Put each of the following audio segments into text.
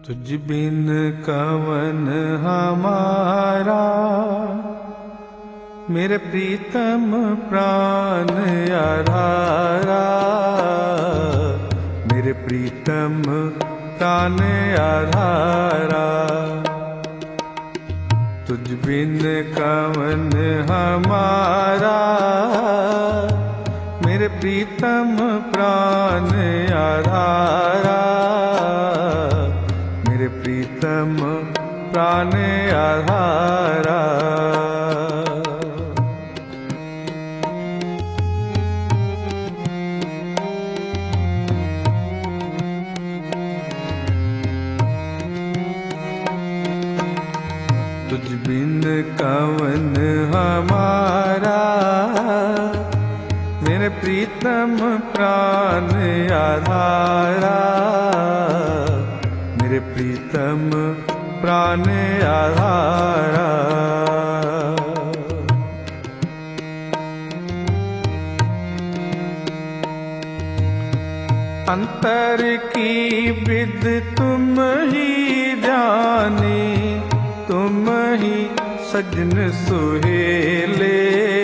तुझ बिन कवन हमारा, मेरे प्रीतम प्राण आधारा। मेरे प्रीतम प्राण आधारा। तुझ बिन कवन हमारा, मेरे प्रीतम प्राण आधारा। मेरे प्रीतम प्राण आधारा। तुझ बिन कवन हमारा, मेरे प्रीतम प्राण आधारा। मेरे प्रीतम प्राण आधारा। अंतर की विद तुम ही जाने, तुम ही सजन सुहेले।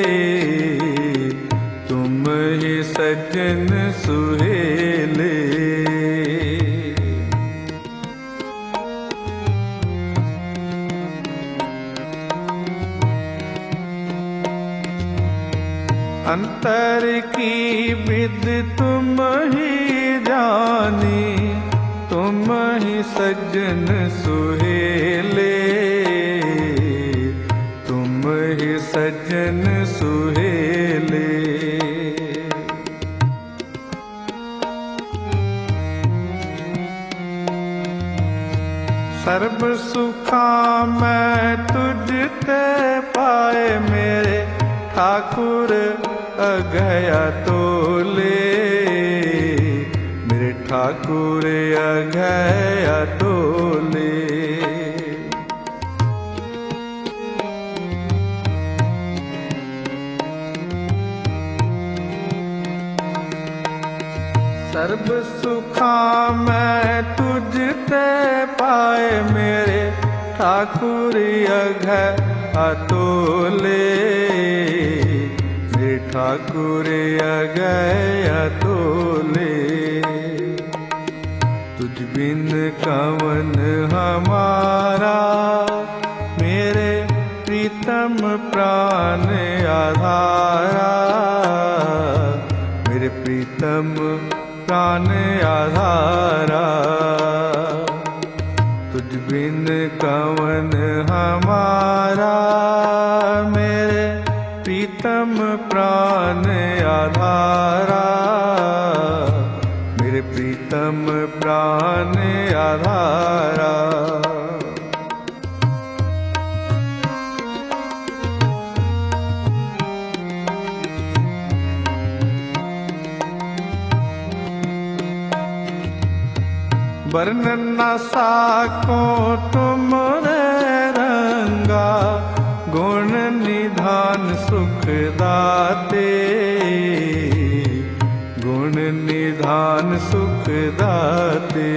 तुम ही सजन सुहेले। अंतर की विद तुम ही जाने, तुम ही सजन सुहेले। तुम ही सजन सुहेले। सर्ब सुखा मैं तुझ ते पाए, मेरे ठाकुर अगया तोले। मेरे ठाकुर अगया तोले। सर्ब सुखा मैं तुझ ते पाए, मेरे ठाकुर अगया तोले। मेरे ठाकुर अगया तोले। तुझ बिन कवन हमारा, मेरे प्रीतम प्राण आधारा। मेरे प्रीतम प्राण आधारा। तुझ बिन कवन हमारा, मेरे प्रीतम प्राण आधारा। मेरे प्रीतम प्राण आधारा। वर्णन न साको तुमरे रंगा, गुण निधान सुख दाते। गुण निधान सुख दाते।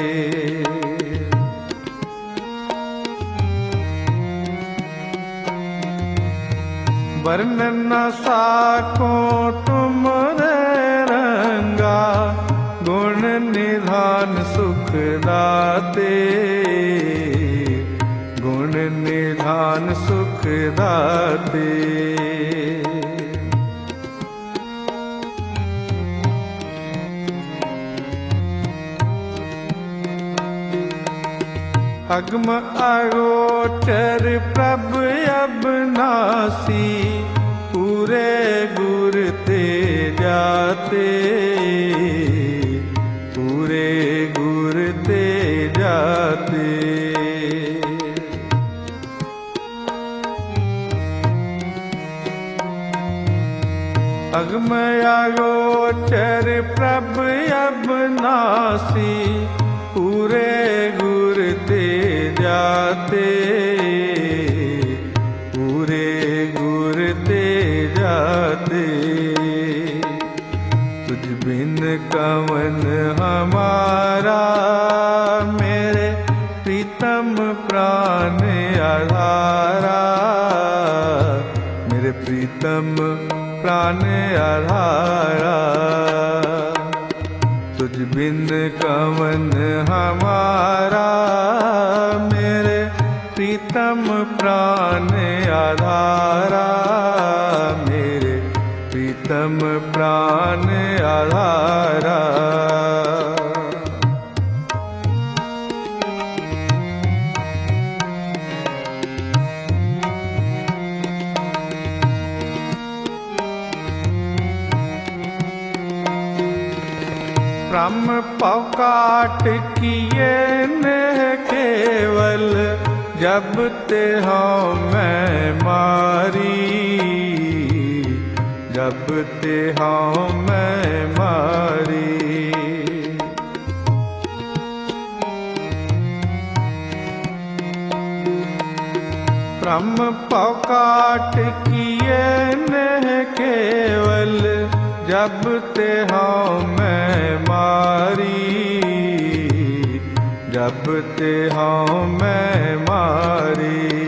वर्णन न साको तुमरे रंगा, गुण निधान सुख दाते। गुण निधान सुख दाते। अगम अगोचर प्रभ अविनाशी, पूरे गुर ते जाते। पूरे गुर ते जाते। अगम अगोचर प्रभ अविनाशी, पूरे गुर ते जाते। पूरे गुर ते जाते। तुझ बिन कवन हमारा, मेरे प्राण आधारा। तुझ बिन कवन हमारा, मेरे प्रीतम प्राण आधारा, मेरे प्रीतम प्राण आधारा। ब्रह्म पौकाट किए नेह केवल, जब ते हूँ मैं मारी, जब ते हूँ मैं मारी। ब्रह्म पौकाट किए नेह केवल, जब ते हूँ मैं मारी, जब ते हूँ मैं मारी।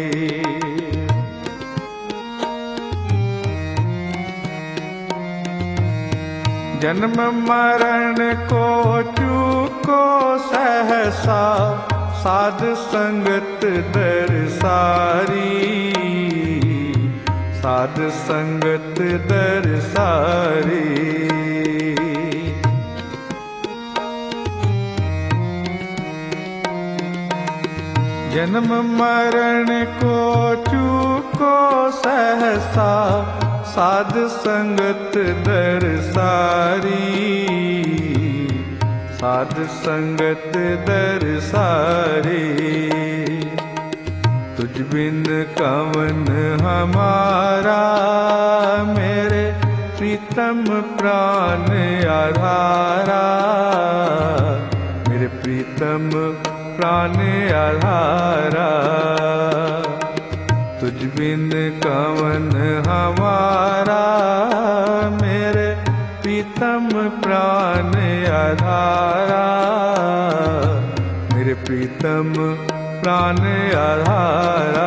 जन्म मरण को चूको सहसा, साध संगत दरसारी, साध संगत दरसारी। जन्म मरण को चूको सहसा, साध संगत दरसारी, साध संगत दरसारी। तुझ बिन कवन हमारा, मेरे प्रीतम प्राण आधारा, मेरे प्रीतम प्राण आधारा। तुझ बिन कवन हमारा, मेरे प्रीतम प्राण आधारा, मेरे प्रीतम प्राण आधारा।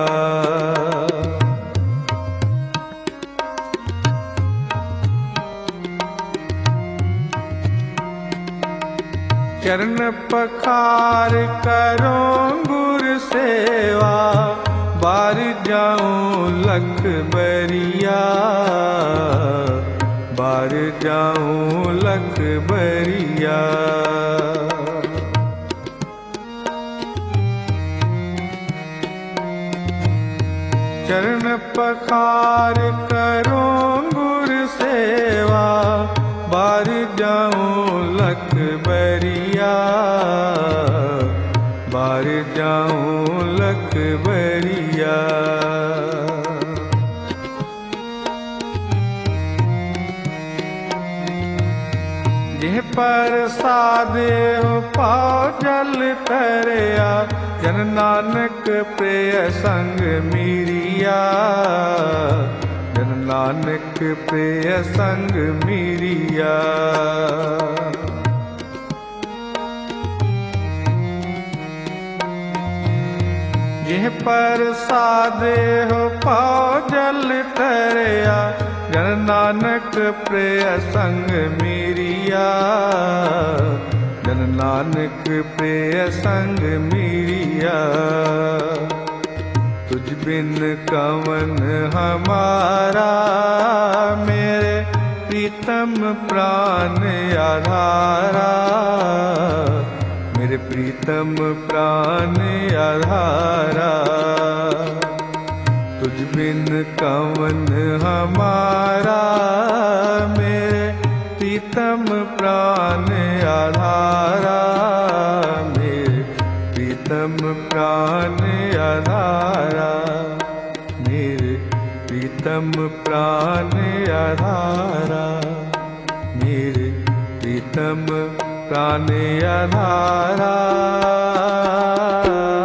चरण पखार करो गुर सेवा, बार जाऊं लख बरिया, बार जाऊं लख बरिया। चरण पखार करो गुर सेवा, बार जाऊं लख बरिया, बार जाऊं लख बरिया। जिह पर साधे हो पाओ जल तरया, जन नानक प्रिय संग मीरिया, जन नानक प्रिय संग मीरिया। जिह पर साधे हो पाओ जल तरया, जन नानक प्रिय संग मीरिया, जन नानक प्रिय संग मीरिया। तुझ बिन कवन हमारा, मेरे प्रीतम प्राण आधारा, मेरे प्रीतम प्राण आधारा। तुझ बिन कवन हमारा, मेरे प्रीतम प्राण आधारा, मेरे प्रीतम प्राण आधारा, मेरे प्रीतम प्राण आधारा, मेरे प्रीतम प्राण आधारा।